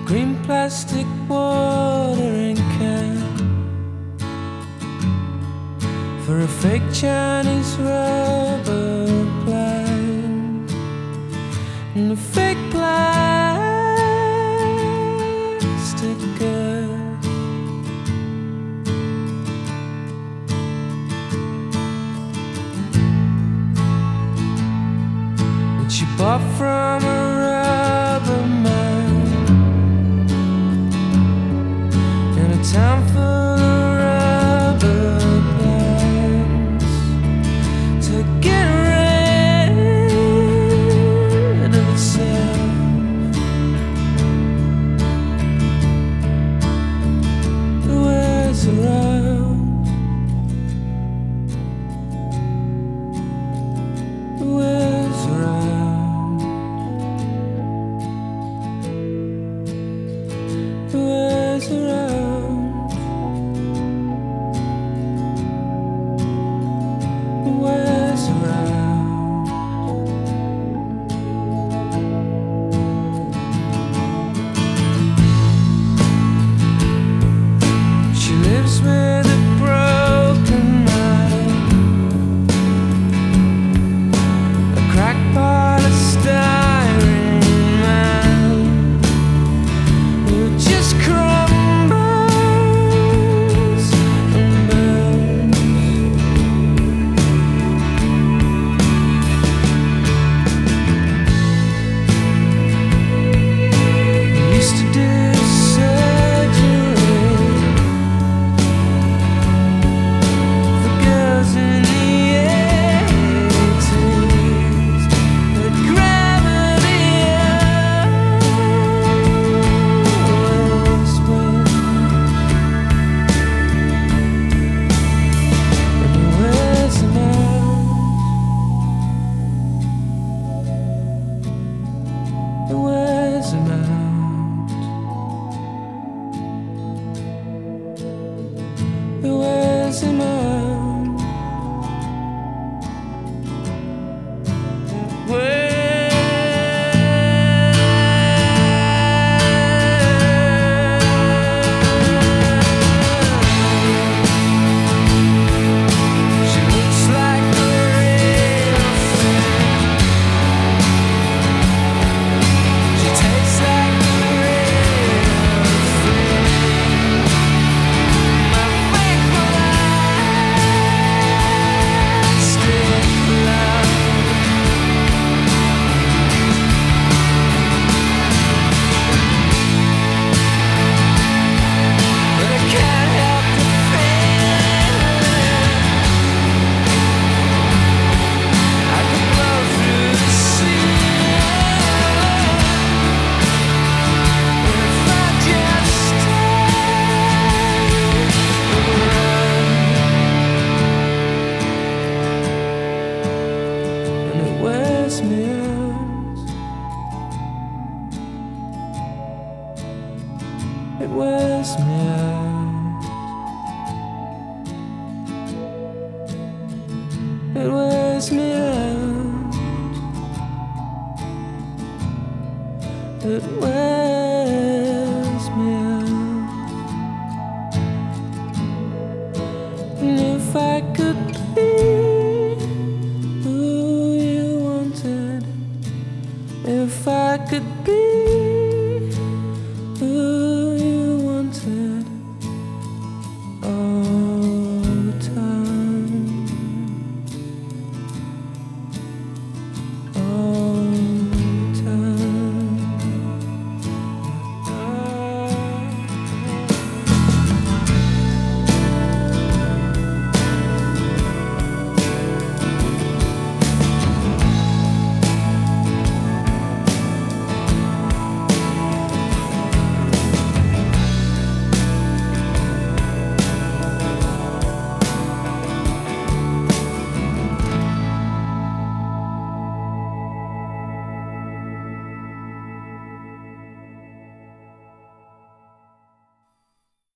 green plastic watering can for a fake Chinese rubber plant and a fake plastic girl. Which you bought from a rubber man in a town full of rubber plants to get rid of itself. It wears around. It wears around. It wears around. It wears around. She lives with a broken mind, a cracked polystyrene man who just crumbles and burns. He used to do surgery for girls in the 80s, but gravity always wins, and he wears them out. It wears them out. It wears him out. She looks like a real thing. She tastes like a real thing. My fake plastic love. But I can't help the feeling I could blow through the ceiling if I just stayed around. And it wears me out. It wears me out. It wears me out. It wears me out. And if I could be who you wanted, if I could be